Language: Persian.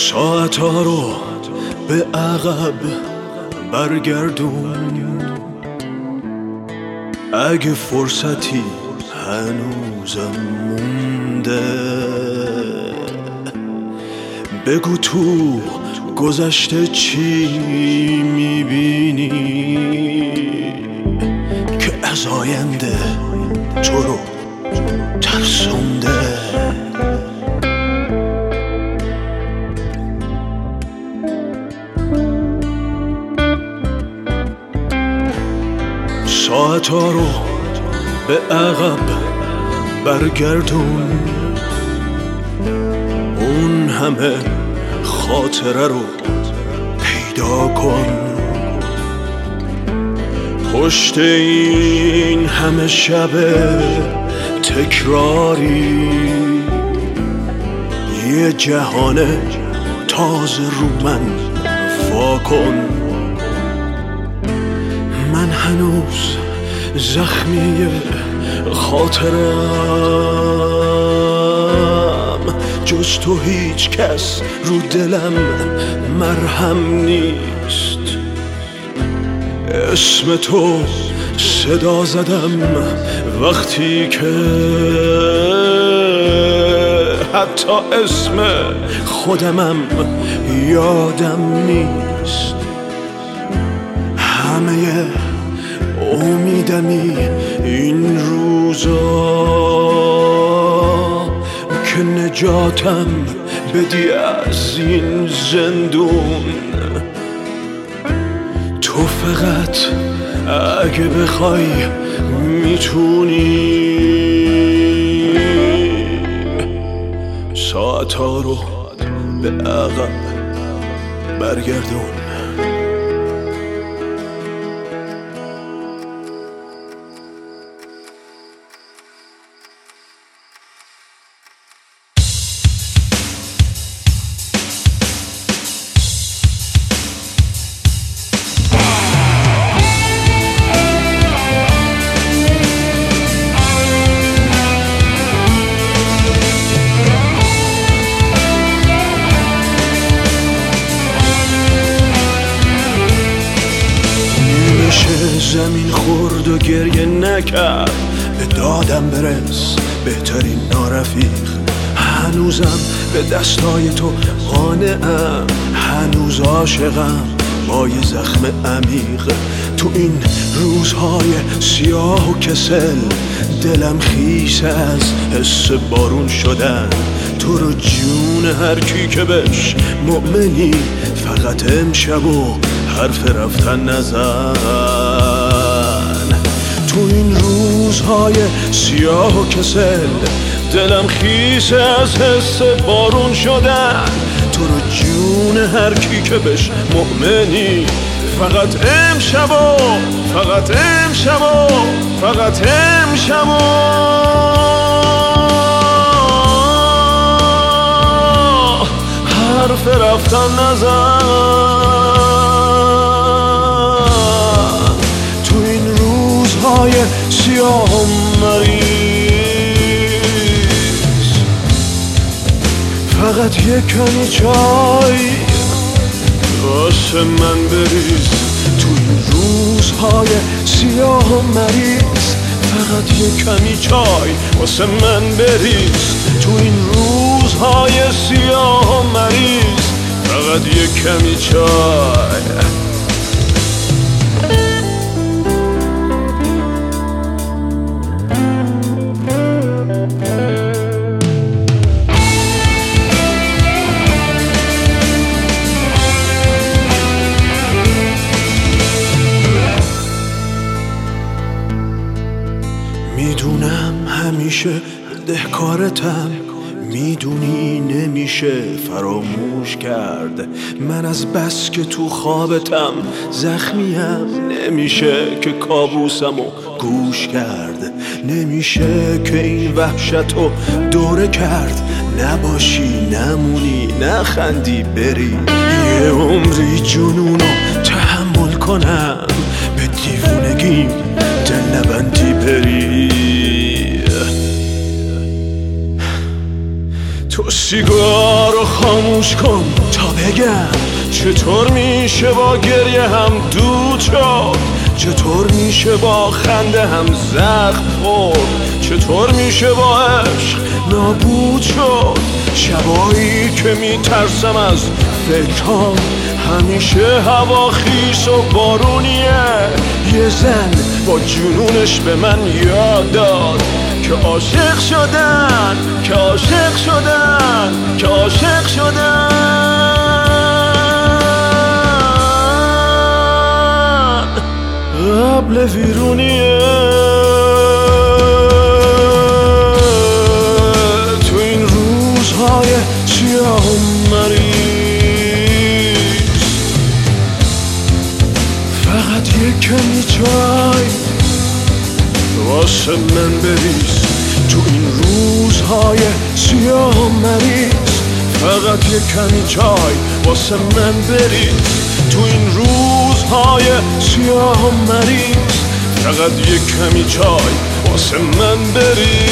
ساعتها رو به عقب برگردون، اگه فرصتی هنوزم مونده. بگو تو گذشته چی میبینی که از آینده تو رو ترسونده. ساعتها رو به عقب برگردون، اون همه خاطره رو پیدا کن. پشت این همه شب تکراری یه جهان تازه رو من واکن. من هنوز زخمی خاطرم، جز تو هیچ کس رو دلم مرهم نیست. اسم تو صدا زدم وقتی که حتی اسم خودمم یادم نیست. همه امیدمی این روزا که نجاتم بدی از این زندون. تو فقط اگه بخوای میتونی ساعتها رو به عقب برگردون. زمین خورد و گریه نکرد، به دادم برس بهترین نارفیق. هنوزم به دستای تو قانعم، هنوز عاشقم با یه زخم عمیق. تو این روزهای سیاه و کسل دلم خیس از حس بارون شدن. تو رو جون هر کی که بهش مؤمنی فقط امشب و حرف رفتن نزن. تو این روزهای سیاه و کسل دلم خیس از حس بارون شدن. تو رو جون هر کی که بهش مؤمنی فقط امشب و فقط امشب و فقط امشب و حرف رفتن نزن. تو این روزهای سیاه و مریض فقط یک کمی چای واسه من بریز. تو این روزهای سیاه و مریض فقط یک کمی چای واسه من بریز. تو این روزهای سیاه و مریض فقط یک کمی چای. میدونم همیشه دهکارتم، میدونی نمیشه فراموش کرد. من از بس که تو خوابتم زخمیم، نمیشه که کابوسمو گوش کرد. نمیشه که این وحشتو دوره کرد. نباشی نمونی نخندی بری، یه عمری جنونو تحمل کنم. به دیوونگیم دل نبندی بری. تو سیگارو خاموش کن تا بگم چطور میشه با گریه هم دود شد، چطور میشه با خنده هم زخم خورد، چطور میشه با عشق نابود شد. شبایی که میترسم از فکرام همیشه هوا خیس و بارونیه. یه زن با جنونش به من یاد داد که عاشق شدن، که عاشق شدن، که عاشق شدن قبل ویرونیه. تو این روزهای سیاه و مریض فقط یک کمی چای واسه من بریز. تو این روزهای سیاه و مریض فقط یک کمی چای واسه من بریز. تو این روزهای سیاه و مریض فقط یک کمی چای واسه من بریز.